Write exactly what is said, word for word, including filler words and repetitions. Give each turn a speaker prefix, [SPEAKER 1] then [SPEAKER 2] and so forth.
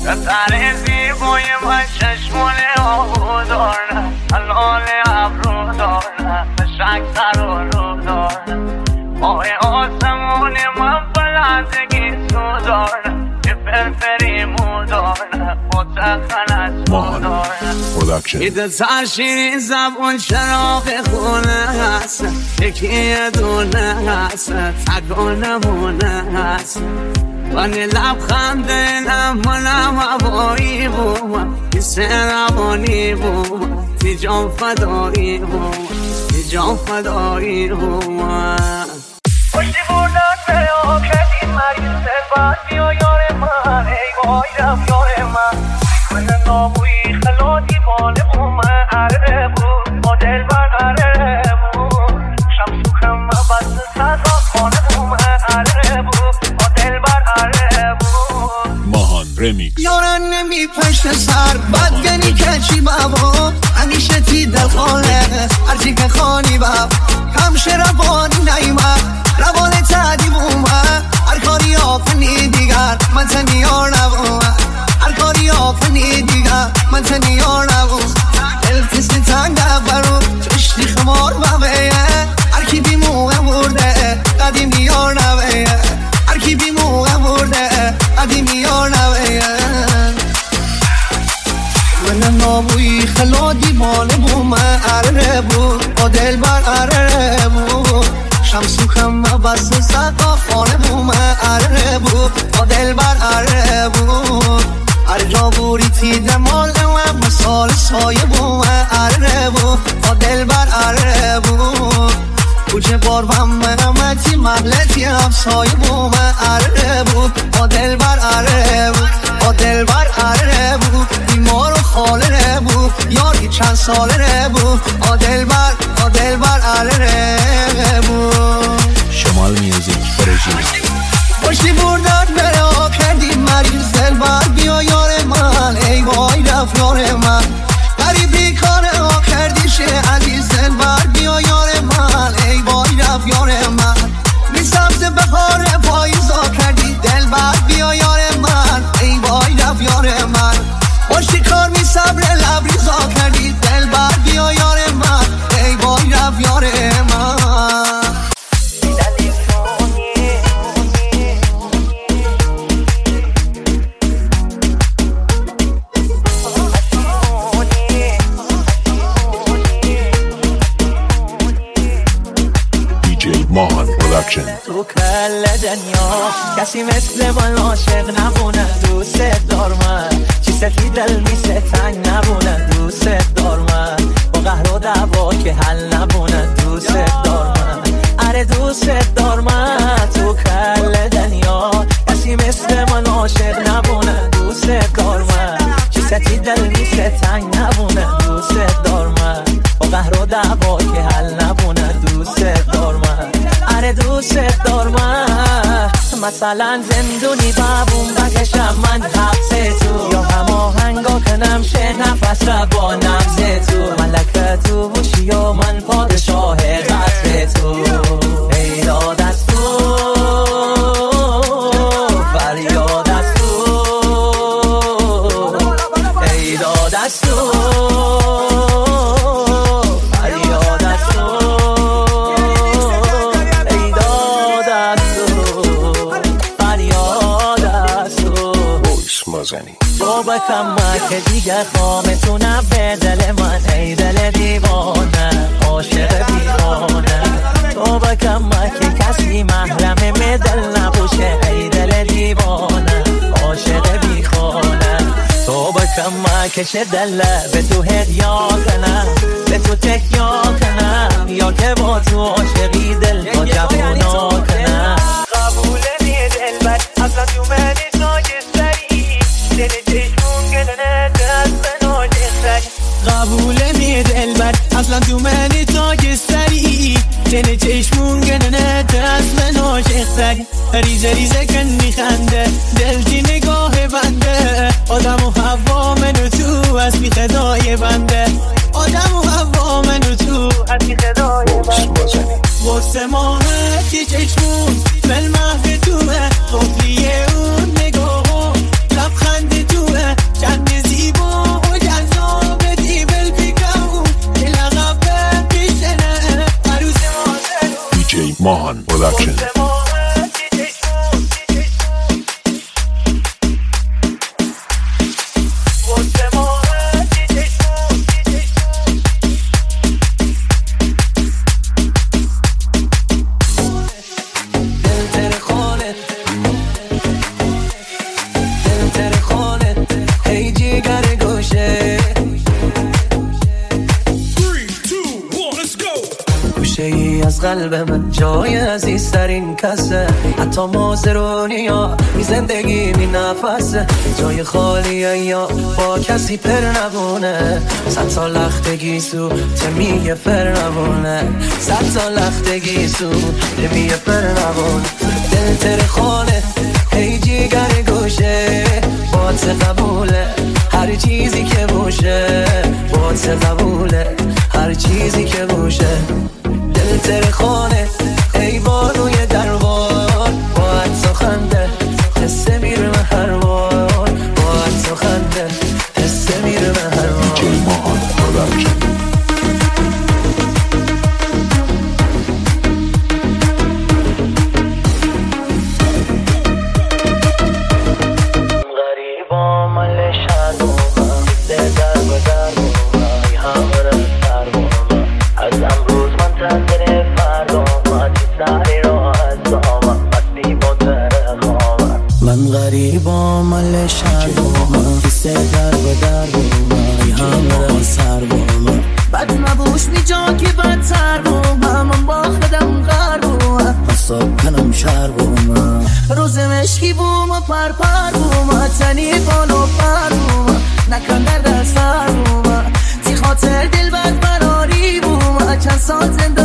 [SPEAKER 1] قطره زیبای من چشمونه آهو دارن حلال ابرو دارن شک سر و رو دارن ماه آسمون من بلندگی تو دارن یه فرفری مو دارن متقن از مو دارن ایده سرشیرین زبون چراغ خونه هست یکی یه دونه هست تگانه مونه هست وانی لبخنده نمونم هوایی بوم کسی روانی بوم تی جان فدایی بوم تی جان فدایی بوم پشتی بردن به آکدی مریض دلبر بیا یار من ای بایدم یار من من نابویی خلادی باله بوم اره بود با دلبر اره بود شمسو کم بست صدا خانه بوم اره بود با دلبر اره بود
[SPEAKER 2] ماهان رمیکس
[SPEAKER 3] یاران نمی پشت سر بدگنی کچی بابا همیشه تی دل خاله هرچی که خانی باب همشه روانی نیمه روان تدی بومه هر کاری آفنی دیگر من تنیار نبومه هر کاری آفنی دیگر من تنیار نبومه دل کسی تنگ برو چشتی خمار ببیه هر کی بی موقع برده قدیمی یار نبیه هر کی بی موقع برده قدیمی یار نبیه من نابویی خلادی باله بومه اره بود با دل بر اره بود شمسو کم بس صدا خانه بومه اره بود با دل بر اره بود هر جا بوری تیده مال و مثال سایه بومه اره بود با دل بر اره بود کوچه بار و منامتی محلتی همسایه بومه اره بود با دل بر اره بود با دل بر اره بود بیمار و خاله بود یاری چند ساله بود با دل بر با دل بر اره بود
[SPEAKER 2] شمال میوزیک فرژی
[SPEAKER 3] پشتی بردن برا کردی مریض دل بر بیا یار من ای وای رفت یار من غریبی کار ها کردی شه عزیز دل بر بیا یار من ای وای رفت یار من می سبز بهار پاییزا کردی دل بر بیا یار من ای وای رفت یار من پشتی کار می صبر لبریزا کردی دل بر بیا یار من ای وای رفت یار من
[SPEAKER 2] ماهان پروداکشن
[SPEAKER 4] تو کل دنیا کسی مثل من عاشق نبونه دوست دار من چی سفی دل میسه تنگ نبونه دوست دار من با قهر و دعوا که حل نبونه دوست دار من اره دوست دار من تو کل دنیا کسی مثل من عاشق نبونه دوست دار من چی سفی دل میسه تنگ نبونه دوست دار من با قهر و دعوا که حل نبونه دوست دار من اره دوست دار من مثلا زندونی بابون بکشم من حبس تو یا هماهنگا کنم شه نفس را با نبز تو ملکه تو باشی یا من پادشاه قصر تو ای داد از تو فریاد از تو ای داد از تو تو بکم که دیگه خامتونم به دل من ای دل دیوانه عاشق بیخانه تو بکم که کسی محرم می دل نباشه ای دل دیوانه عاشق بیخانه تو بکم که چه دل به تو هدیا کنم به تو تکیا کنم یا که با تو عاشقی دل با جوونا کنم قبول نی دل بر اصلا تو منی ناگستری دل چشمون گلنه دست ناجستری قبول نی دل بر اصلا تو منی ناگستری دل چشمون گلنه دست ناجستری ریزه ریزه کن میخنده دل کی نگاه بنده آدم و هوا منو تو از بی خدای بنده آدم و هوا منو تو از بی خدای بنده واسه ماهه کی چشمون بل محو توه قفلیه اون نگاه لبخند توه
[SPEAKER 3] قلب من جای عزیزترین کسه، حتی مازرونی یا می زندگی می نفسه، جای خالیه یا با کسی پر نبونه، صد سال لختگی سو تمیه پر نبونه، صد سال لختگی سو تمیه پر نبونه. دل تر خانه ای جیگر گوشه، بات قبوله هر چیزی که باشه، بات قبوله هر چیزی که باشه. دل تر خانه ای بانوی دربار، با عطس و خنده حسه میره من هر بار، با عطس و خنده حسه میره من هر بار.
[SPEAKER 2] دی جی ماهان پروداکشن.
[SPEAKER 4] من غریبا مل شهر با من، کسه در به در با من، همه سر با من، بد نبوش بی جا که بدتر با من، من با خودم غر با من، حساب کنم شهر با من، روز مشکی بو ما پر پر با من، تنی بالو پر با من، نکن در در سر با من، تی خاطر دل بد براری با من، چند سال زنده